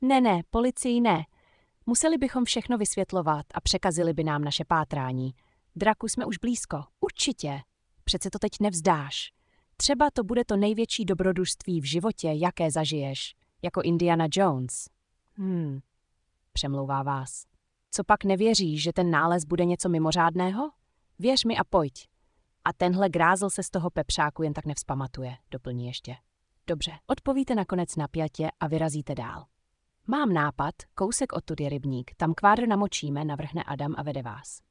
Ne, policii ne. Museli bychom všechno vysvětlovat a překazili by nám naše pátrání. Draku, jsme už blízko. Určitě. Přece to teď nevzdáš. Třeba to bude to největší dobrodružství v životě, jaké zažiješ. Jako Indiana Jones. Přemlouvá vás. Co pak nevěříš, že ten nález bude něco mimořádného? Věř mi a pojď. A tenhle grázel se z toho pepřáku jen tak nevzpamatuje, doplní ještě. Dobře, odpovíte nakonec napjatě a vyrazíte dál. Mám nápad, kousek odtud je rybník, tam kvádr namočíme, navrhne Adam a vede vás.